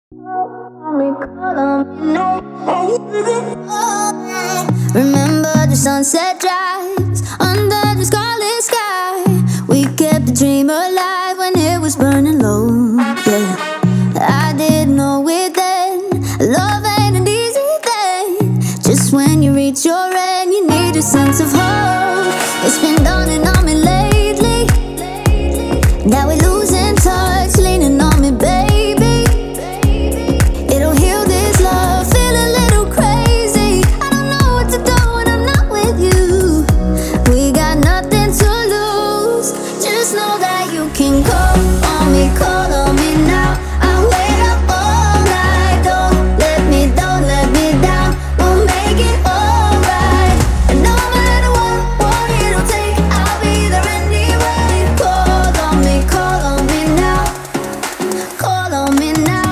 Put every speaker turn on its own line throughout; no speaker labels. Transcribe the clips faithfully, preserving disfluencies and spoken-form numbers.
Remember the sunset drives under the scarlet sky. We kept the dream alive when it was burning low. Yeah, I didn't know it then. Love ain't an easy thing. Just when you reach your end, you need a sense of hope. It's been dawning on me lately that we're losing touch, leaning on me, baby. It'll heal this love, feel a little crazy. I don't know what to do when I'm not with you. We got nothing to lose. Just know that you can call on me, call on me now. I'll wait up all night. Don't let me, don't let me down. We'll make it alright. And no matter what, what it'll take, I'll be there anyway. Call on me, call on me now. Call on me now.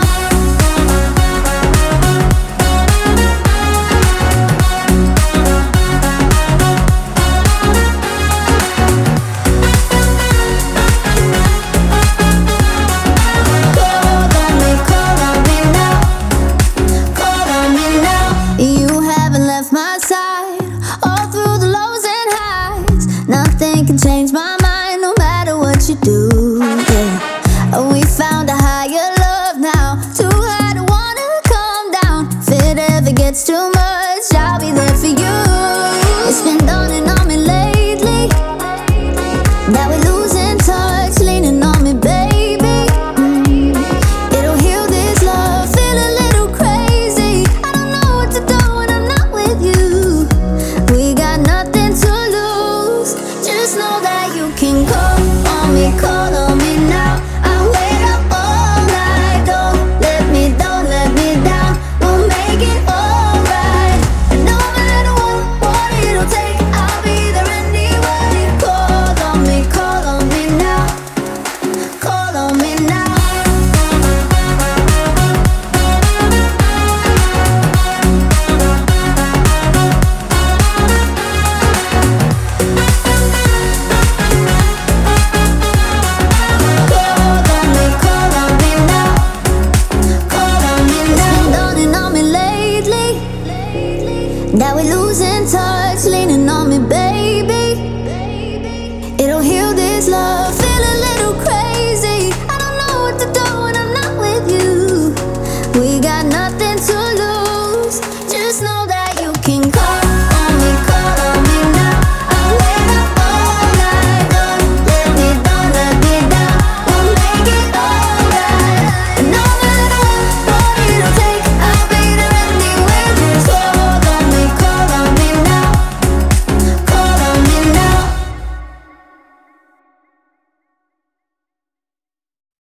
Nothing can change my mind, no matter what you do. Yeah. We found a higher love now, too high to wanna come down. If it ever gets too much, I'll be there for you. It's been dawning on me lately that we're losing touch, leaning on me, baby. Mm. It'll heal this love, feel a little crazy. I don't know what to do when I'm not with you. We got nothing to lose. Just know that you can call on me, call on me now. I'll wait up all night. Don't let me, don't let me down. We'll make it alright. And no matter what, what it'll take, I'll be there anyway. Call on me, call on me now. Call on me now. That we're losing touch, leaning on me, baby. It'll heal this love, feel a little crazy. I don't know what to do when I'm not with you. We got nothing